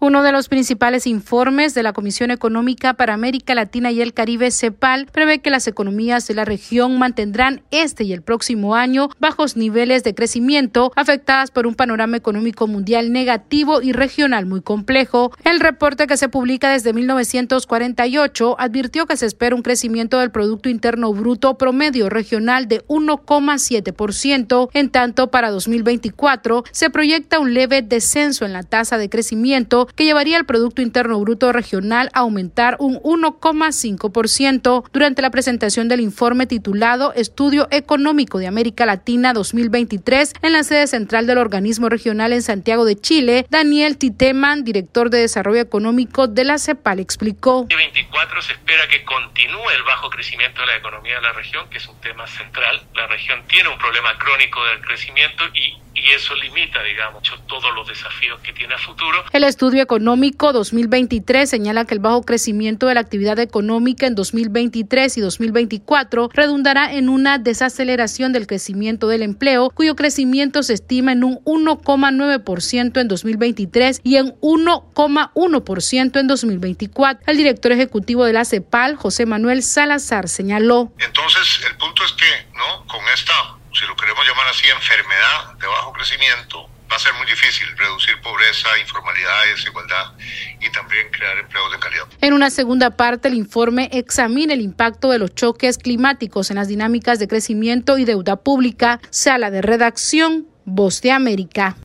Uno de los principales informes de la Comisión Económica para América Latina y el Caribe, CEPAL, prevé que las economías de la región mantendrán este y el próximo año bajos niveles de crecimiento, afectadas por un panorama económico mundial negativo y regional muy complejo. El reporte, que se publica desde 1948, advirtió que se espera un crecimiento del Producto Interno Bruto promedio regional de 1,7%. En tanto, para 2024 se proyecta un leve descenso en la tasa de crecimiento, que llevaría el Producto Interno Bruto regional a aumentar un 1,5%. Durante la presentación del informe titulado Estudio Económico de América Latina 2023 en la sede central del organismo regional en Santiago de Chile, Daniel Titeman, director de Desarrollo Económico de la CEPAL, explicó. En 2024 se espera que continúe el bajo crecimiento de la economía de la región, que es un tema central. La región tiene un problema crónico del crecimiento y eso limita, todos los desafíos que tiene a futuro. El Estudio Económico 2023 señala que el bajo crecimiento de la actividad económica en 2023 y 2024 redundará en una desaceleración del crecimiento del empleo, cuyo crecimiento se estima en un 1,9% en 2023 y en 1,1% en 2024. El director ejecutivo de la CEPAL, José Manuel Salazar, señaló. Entonces, el punto es que, con esta, si lo queremos llamar así, enfermedad de bajo crecimiento, va a ser muy difícil reducir pobreza, informalidad, desigualdad y también crear empleos de calidad. En una segunda parte, el informe examina el impacto de los choques climáticos en las dinámicas de crecimiento y deuda pública. Sala de redacción, Voz de América.